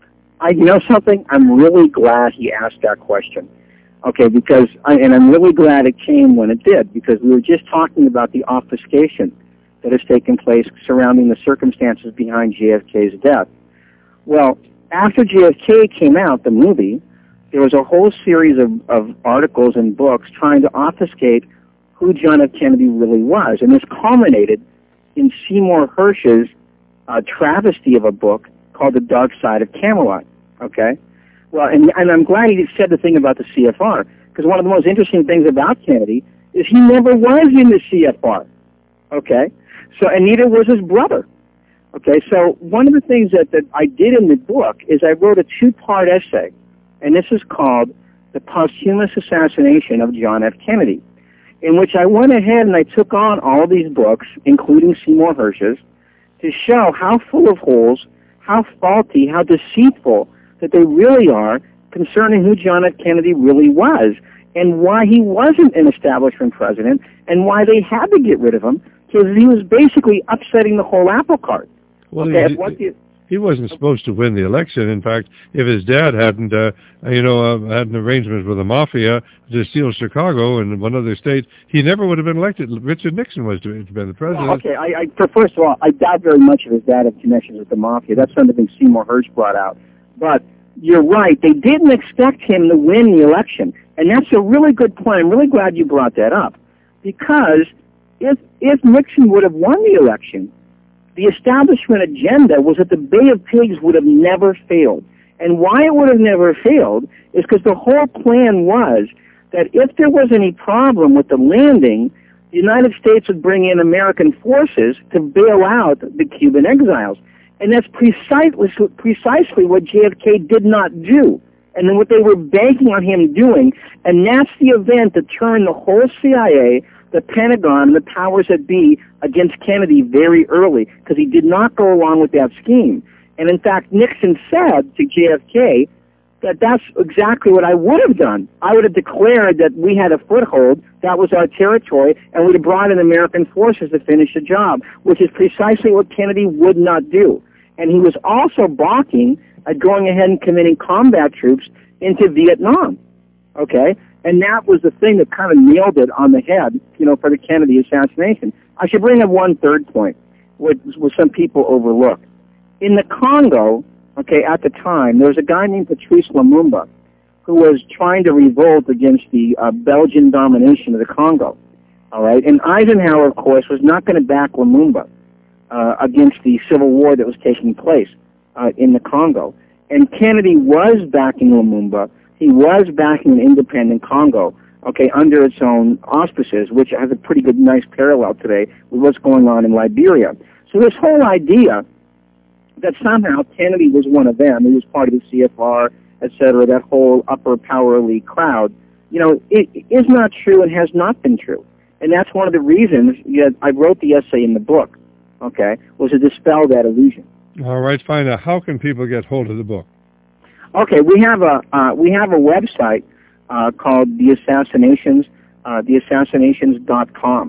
I, you know something? I'm really glad he asked that question. Okay, because, I, and I'm really glad it came when it did, because we were just talking about the obfuscation that has taken place surrounding the circumstances behind J F K's death. Well, after J F K came out, the movie, there was a whole series of, of articles and books trying to obfuscate who John F. Kennedy really was, and this culminated in Seymour Hersh's uh, travesty of a book called The Dark Side of Camelot, okay? Well, and, and I'm glad he said the thing about the C F R, because one of the most interesting things about Kennedy is he never was in the C F R, okay? So, and neither was his brother, okay? So one of the things that, that I did in the book is I wrote a two-part essay, and this is called The Posthumous Assassination of John F. Kennedy, in which I went ahead and I took on all these books, including Seymour Hersh's, to show how full of holes, how faulty, how deceitful that they really are concerning who John F. Kennedy really was and why he wasn't an establishment president and why they had to get rid of him, because he was basically upsetting the whole apple cart. Well, okay, he, what the, he wasn't supposed to win the election. In fact, if his dad hadn't, uh, you know, uh, had an arrangement with the Mafia to steal Chicago and one other state, he never would have been elected. Richard Nixon was to have been the president. Well, okay, I, I, first of all, I doubt very much of his dad had connections with the Mafia. That's something Seymour Hersh brought out. But you're right. They didn't expect him to win the election. And that's a really good point. I'm really glad you brought that up. Because if if Nixon would have won the election, the establishment agenda was that the Bay of Pigs would have never failed. And why it would have never failed is because the whole plan was that if there was any problem with the landing, the United States would bring in American forces to bail out the Cuban exiles. And that's precisely, precisely what J F K did not do, and then what they were banking on him doing. And that's the event that turned the whole C I A, the Pentagon, and the powers that be against Kennedy very early, because he did not go along with that scheme. And in fact, Nixon said to J F K that that's exactly what I would have done. I would have declared that we had a foothold, that was our territory, and we'd have brought in American forces to finish the job, which is precisely what Kennedy would not do. And he was also balking at going ahead and committing combat troops into Vietnam, okay? And that was the thing that kind of nailed it on the head, you know, for the Kennedy assassination. I should bring up one third point, which, which some people overlook. In the Congo, okay, at the time, there was a guy named Patrice Lumumba who was trying to revolt against the uh, Belgian domination of the Congo, all right? And Eisenhower, of course, was not going to back Lumumba uh, against the civil war that was taking place uh, in the Congo. And Kennedy was backing Lumumba. He was backing an independent Congo, okay, under its own auspices, which has a pretty good, nice parallel today with what's going on in Liberia. So this whole idea that somehow Kennedy was one of them, he was part of the C F R, et cetera, that whole upper power elite crowd, you know, it is not true and has not been true. And that's one of the reasons that I wrote the essay in the book, okay, was to dispel that illusion. All right, fine. Now, how can people get hold of the book? Okay, we have a uh, we have a website uh, called The Assassinations, uh, the assassinations dot com.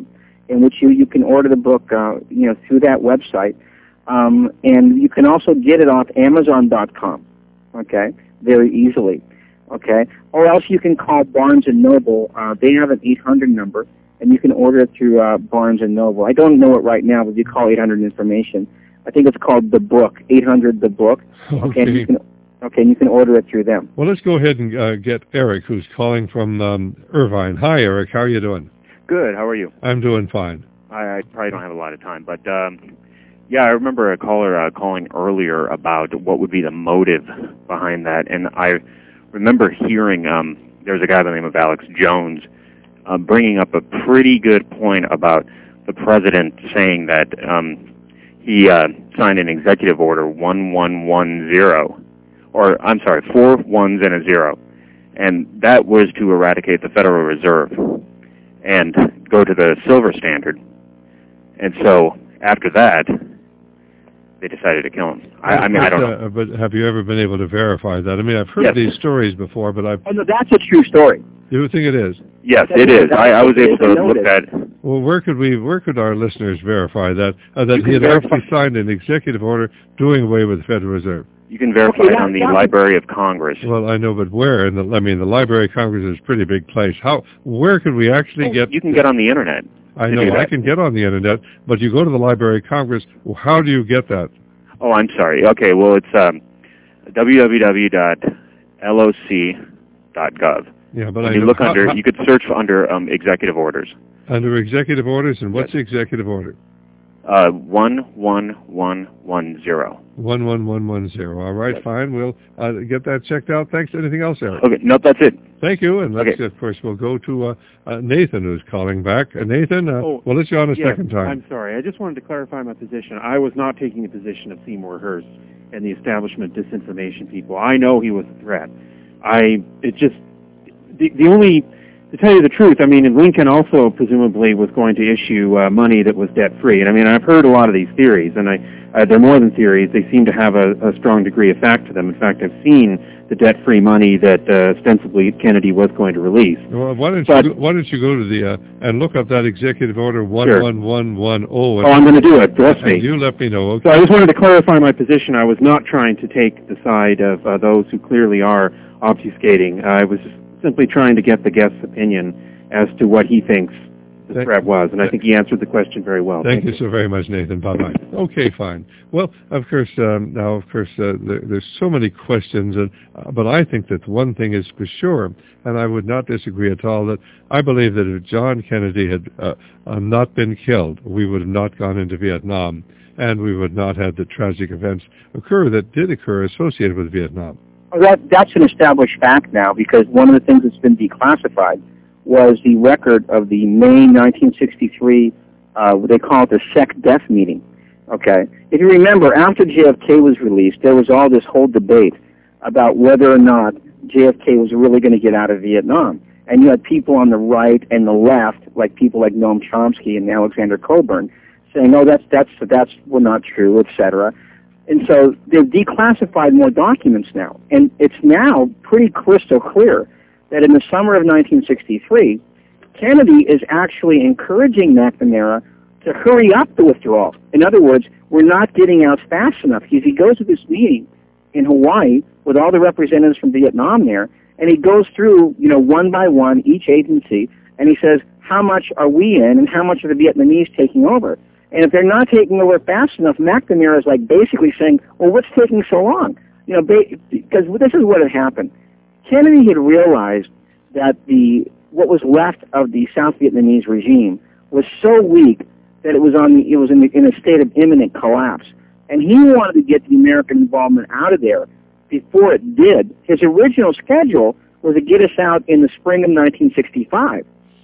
in which you, you can order the book, uh, you know, through that website. Um, and you can also get it off Amazon dot com, okay, very easily, okay? Or else you can call Barnes and Noble. Uh, they have an eight hundred number, and you can order it through uh, Barnes and Noble. I don't know it right now, but if you call eight hundred information, I think it's called The Book, eight hundred The Book. Okay. Okay. And you can, okay, and you can order it through them. Well, let's go ahead and uh, get Eric, who's calling from um, Irvine. Hi, Eric. How are you doing? Good. How are you? I'm doing fine. I, I probably don't have a lot of time, but um, yeah, I remember a caller uh, calling earlier about what would be the motive behind that, and I remember hearing um, there's a guy by the name of Alex Jones uh, bringing up a pretty good point about the president saying that um, he uh, signed an executive order one one one zero, or I'm sorry, four ones and a zero, and that was to eradicate the Federal Reserve and go to the silver standard. And so after that, they decided to kill him. I, I mean, but, I don't know. Uh, but have you ever been able to verify that? I mean, I've heard Yes. these stories before, but I've... Oh, no, that's a true story. You think it is? Yes, That it is- is. I, I was that able is to noted. look at. Well, where could we, where could our listeners verify that, uh, that You he can had verify- actually signed an executive order doing away with the Federal Reserve? You can verify Okay, it that- on the that- Library of Congress. Well, I know, but where? And the, I mean, the Library of Congress is a pretty big place. How? Where could we actually get? You can get on the internet. I to know do I that. can get on the internet, but you go to the Library of Congress. Well, how do you get that? Oh, I'm sorry. Okay, well, it's um, w w w dot l o c dot gov. Yeah, but And I you know, look how- under. how- You could search for under um, executive orders. under executive orders, and what's Yes. the executive order? Uh, one one one one zero. One one one one zero. All right, Yes. fine. We'll uh, get that checked out. Thanks. Anything else, Eric? Okay, nope, that's it. Thank you. And let's, Okay. of course, we'll go to uh, uh, Nathan, who's calling back. Uh, Nathan, uh, Oh, we'll let you on a Yeah, second time. I'm sorry. I just wanted to clarify my position. I was not taking a position of Seymour Hersh and the establishment disinformation people. I know he was a threat. I it just the the only to tell you the truth, I mean, Lincoln also presumably was going to issue uh, money that was debt-free. And I mean, I've heard a lot of these theories, and I, uh, they're more than theories. They seem to have a, a strong degree of fact to them. In fact, I've seen the debt-free money that uh, ostensibly Kennedy was going to release. Well, why don't But- you go, why don't you go to the uh, and look up that executive order one one one one zero? Oh, I'm going to do it. Trust me. And you let me know. So Okay. I just wanted to clarify my position. I was not trying to take the side of uh, those who clearly are obfuscating. I was just simply trying to get the guest's opinion as to what he thinks the Thank- threat was, and I think he answered the question very well. Thank you so very much, Nathan. Bye-bye. Okay, fine. Well, of course, um, now, of course, uh, there, there's so many questions, and, uh, but I think that one thing is for sure, and I would not disagree at all, that I believe that if John Kennedy had uh, uh, not been killed, we would have not gone into Vietnam, and we would not have the tragic events occur that did occur associated with Vietnam. Well, that, that's an established fact now, because one of the things that's been declassified was the record of the May nineteen sixty-three, uh, what they call it the S E C death meeting. Okay? If you remember, after J F K was released, there was all this whole debate about whether or not J F K was really going to get out of Vietnam. And you had people on the right and the left, like people like Noam Chomsky and Alexander Coburn, saying, "Oh, that's that's that's well, not true," et cetera. And so they've declassified more documents now, and it's now pretty crystal clear that in the summer of nineteen sixty-three, Kennedy is actually encouraging McNamara to hurry up the withdrawal. In other words, we're not getting out fast enough. He, he goes to this meeting in Hawaii with all the representatives from Vietnam there, and he goes through, you know, one by one each agency, and he says, how much are we in, and how much are the Vietnamese taking over? And if they're not taking over fast enough, McNamara is like basically saying, well, what's taking so long? You know, because this is what had happened. Kennedy had realized that the what was left of the South Vietnamese regime was so weak that it was on the, it was in, the, in a state of imminent collapse, and he wanted to get the American involvement out of there before it did. His original schedule was to get us out in the spring of nineteen sixty-five,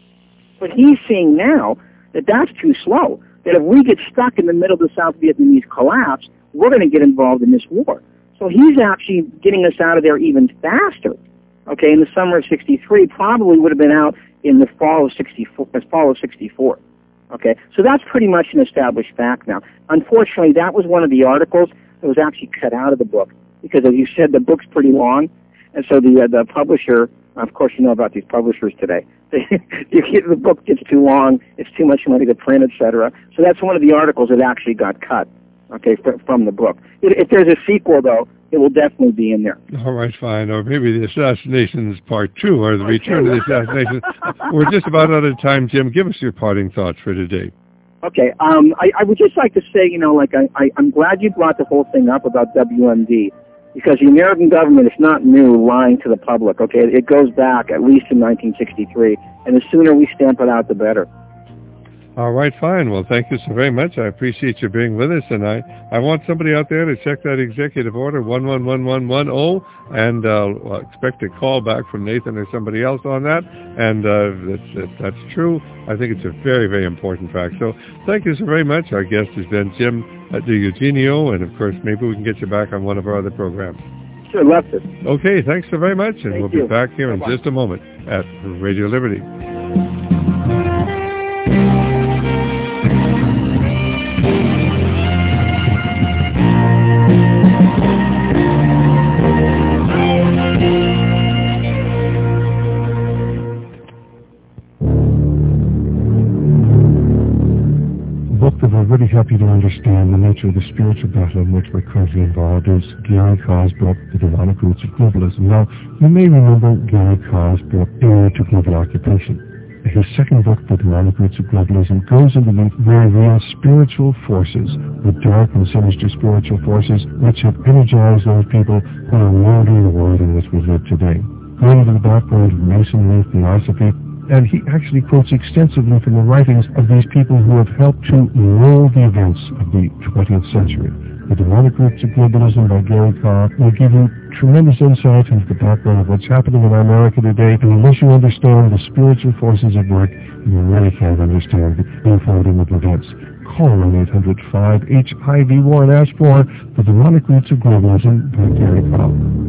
but he's seeing now that that's too slow. That if we get stuck in the middle of the South Vietnamese collapse, we're going to get involved in this war. So he's actually getting us out of there even faster. Okay, in the summer of sixty-three, probably would have been out in the fall of sixty-four. Fall of sixty-four. Okay, so that's pretty much an established fact now. Unfortunately, that was one of the articles that was actually cut out of the book because, as you said, the book's pretty long, and so the uh, the publisher Of course, you know about these publishers today. you get, the book gets too long, it's too much money to print, et cetera. So that's one of the articles that actually got cut, okay, fr- from the book. If, if there's a sequel, though, it will definitely be in there. All right, fine. Or maybe the Assassinations Part two, or the Return of the Assassination. We're just about out of time, Jim. Give us your parting thoughts for today. Okay, um, I, I would just like to say, you know, like I, I, I'm glad you brought the whole thing up about W M D, because the American government is not new lying to the public, okay? It goes back at least in nineteen sixty-three, and the sooner we stamp it out, the better. All right, fine. Well, thank you so very much. I appreciate you being with us, and I, I want somebody out there to check that executive order one one one one one zero, and uh, I'll expect a call back from Nathan or somebody else on that. And uh, that's, if that's true, I think it's a very, very important fact. So thank you so very much. Our guest has been Jim DiEugenio, and of course, maybe we can get you back on one of our other programs. Sure, love it. Okay, thanks so very much, and Thank we'll you. be back here Bye-bye. in just a moment at Radio Liberty. That will really help you to understand the nature of the spiritual battle in which we're currently involved is Gary Carr's book, The Demonic Roots of Globalism. Now, you may remember Gary Carr's book, Heir to Global Occupation. His second book, The Demonic Roots of Globalism, goes into the very real spiritual forces, the dark and sinister spiritual forces which have energized those people who are moulding the world in which we live today. Going into the background of Masonry, Theosophy, and he actually quotes extensively from the writings of these people who have helped to mold the events of the twentieth century. The Demonic Roots of Globalism by Gary Carr will give you tremendous insight into the background of what's happening in America today, and unless you understand the spiritual forces at work, you really can't understand the unfolding of events. Call one eight hundred five H I V war and ask for The Demonic Roots of Globalism by Gary Carr.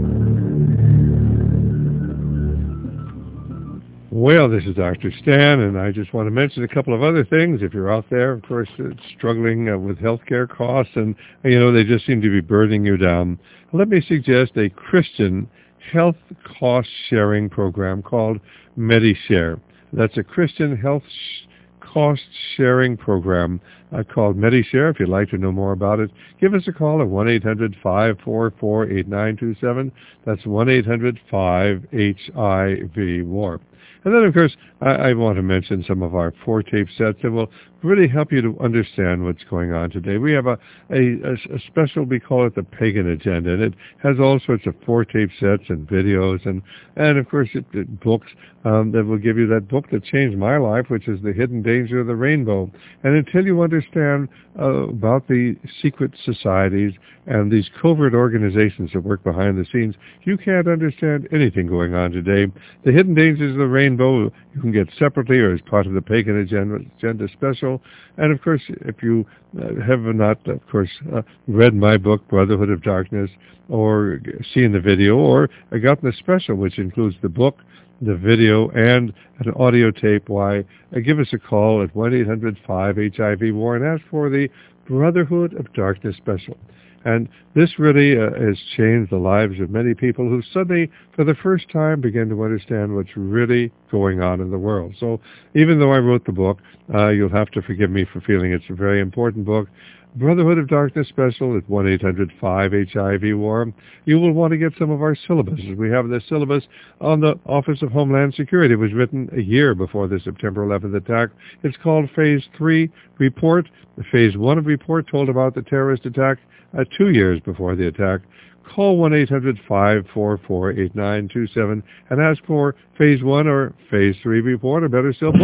Well, this is Doctor Stan, and I just want to mention a couple of other things. If you're out there, of course, uh, struggling uh, with healthcare costs, and, you know, they just seem to be burdening you down, let me suggest a Christian health cost-sharing program called MediShare. That's a Christian health sh- cost-sharing program uh, called MediShare. If you'd like to know more about it, give us a call at one eight hundred five four four eight nine two seven. That's one eight hundred five H I V war. And then, of course, I, I want to mention some of our four-tape sets that will really help you to understand what's going on today. We have a, a, a special, we call it the Pagan Agenda, and it has all sorts of four-tape sets and videos and, and of course, it, it, books um, that will give you that book that changed my life, which is The Hidden Danger of the Rainbow. And until you understand uh, about the secret societies and these covert organizations that work behind the scenes, you can't understand anything going on today. The Hidden Dangers of the Rainbow you can get separately or as part of the Pagan Agenda, agenda Special. And, of course, if you uh, have not, of course, uh, read my book, Brotherhood of Darkness, or seen the video, or gotten the special, which includes the book, the video, and an audio tape, why, uh, give us a call at one eight hundred five H I V war and ask for the Brotherhood of Darkness Special. And this really uh, has changed the lives of many people who suddenly, for the first time, begin to understand what's really going on in the world. So even though I wrote the book, uh, you'll have to forgive me for feeling it's a very important book. Brotherhood of Darkness Special at one eight hundred five H I V war. You will want to get some of our syllabuses. We have the syllabus on the Office of Homeland Security. It was written a year before the September eleventh attack. It's called Phase three Report. The Phase one of Report told about the terrorist attack uh, two years before the attack. Call one eight hundred five four four eight nine two seven and ask for Phase one or Phase three Report, or better still,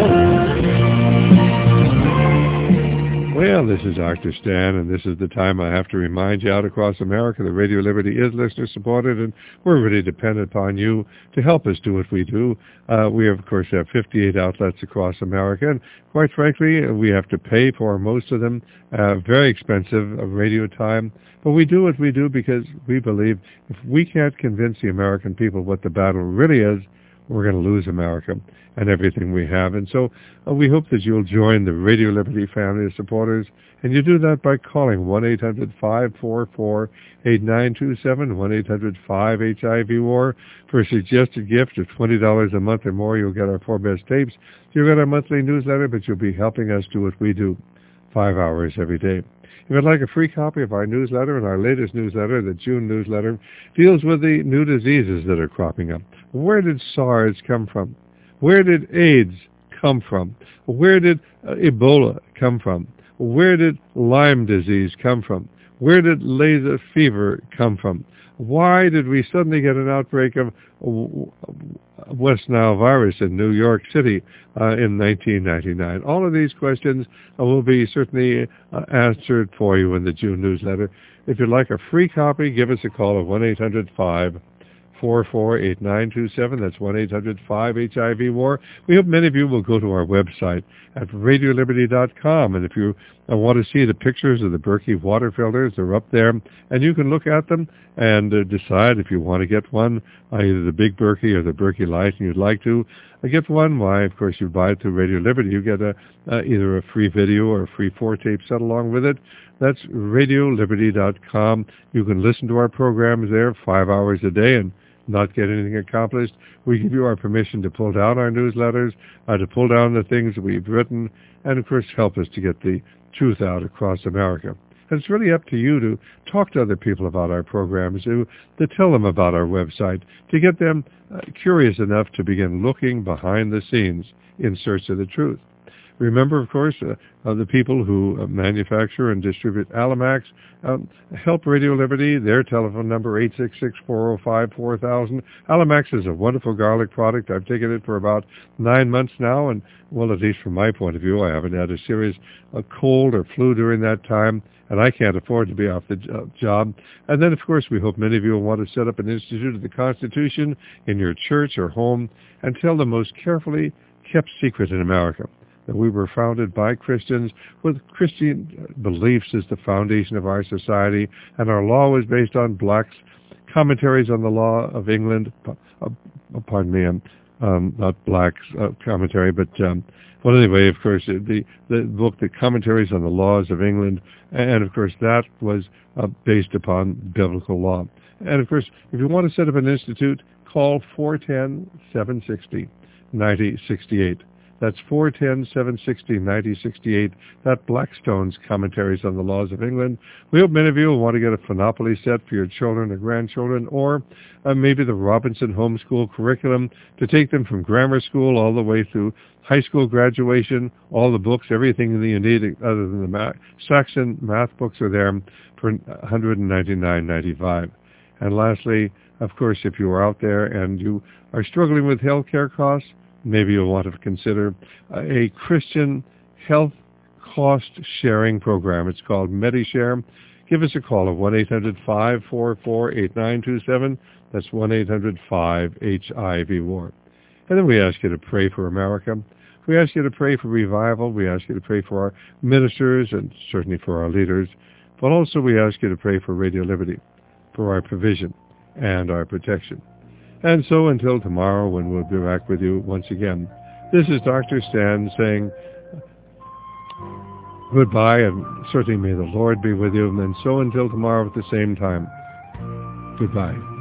both. Well, this is Doctor Stan, and this is the time I have to remind you out across America that Radio Liberty is listener-supported, and we're really dependent upon you to help us do what we do. Uh, we, of course, have fifty-eight outlets across America, and quite frankly, we have to pay for most of them. Uh, very expensive uh, radio time. But we do what we do because we believe if we can't convince the American people what the battle really is, we're going to lose America and everything we have. And so uh, we hope that you'll join the Radio Liberty family of supporters, and you do that by calling one eight hundred five four four eight nine two seven, one eight hundred five H I V war. For a suggested gift of twenty dollars a month or more, you'll get our four best tapes. You'll get our monthly newsletter, but you'll be helping us do what we do five hours every day. If you'd like a free copy of our newsletter, and our latest newsletter, the June newsletter, deals with the new diseases that are cropping up. Where did SARS come from? Where did AIDS come from? Where did uh, Ebola come from? Where did Lyme disease come from? Where did laser fever come from? Why did we suddenly get an outbreak of West Nile virus in New York City uh, in nineteen ninety-nine? All of these questions uh, will be certainly uh, answered for you in the June newsletter. If you'd like a free copy, give us a call at one eight hundred five four four eight nine two seven. That's one eight hundred five H I V war. We hope many of you will go to our website at radio liberty dot com, and if you uh, want to see the pictures of the Berkey water filters, they're up there, and you can look at them and uh, decide if you want to get one, uh, either the Big Berkey or the Berkey Light, and you'd like to uh, get one. Why, of course, you buy it through Radio Liberty. You get a, uh, either a free video or a free four-tape set along with it. That's radio liberty dot com. You can listen to our programs there five hours a day and not get anything accomplished. We give you our permission to pull down our newsletters, uh, to pull down the things that we've written, and of course help us to get the truth out across America. And it's really up to you to talk to other people about our programs, to, to tell them about our website, to get them uh, curious enough to begin looking behind the scenes in search of the truth. Remember, of course, uh, uh, the people who uh, manufacture and distribute Alamax. Um, help Radio Liberty. Their telephone number, eight six six, four oh five, four thousand. Alamax is a wonderful garlic product. I've taken it for about nine months now, and, well, at least from my point of view, I haven't had a serious uh, cold or flu during that time, and I can't afford to be off the uh, job. And then, of course, we hope many of you will want to set up an Institute of the Constitution in your church or home and tell the most carefully kept secret in America that we were founded by Christians with Christian beliefs as the foundation of our society, and our law was based on Black's commentaries on the law of England. Uh, pardon me, um, um, not Black's uh, commentary, but um, well, anyway, of course, the the book, the commentaries on the laws of England, and of course that was uh, based upon biblical law. And of course, if you want to set up an institute, call four one zero, seven six zero, nine zero six eight. That's four one zero, seven six zero, nine zero six eight. That Blackstone's Commentaries on the Laws of England. We hope many of you will want to get a Phenopoly set for your children or grandchildren, or uh, maybe the Robinson Homeschool Curriculum to take them from grammar school all the way through high school graduation. All the books, everything that you need other than the math. Saxon math books are there for one hundred ninety-nine ninety-five. And lastly, of course, if you are out there and you are struggling with health care costs, maybe you'll want to consider a Christian health cost sharing program. It's called MediShare. Give us a call at one eight hundred five four four eight nine two seven. That's one eight hundred five H I V war. And then we ask you to pray for America. We ask you to pray for revival. We ask you to pray for our ministers and certainly for our leaders. But also we ask you to pray for Radio Liberty, for our provision and our protection. And so until tomorrow, when we'll be back with you once again, this is Doctor Stan saying goodbye, and certainly may the Lord be with you. And then so until tomorrow at the same time, goodbye.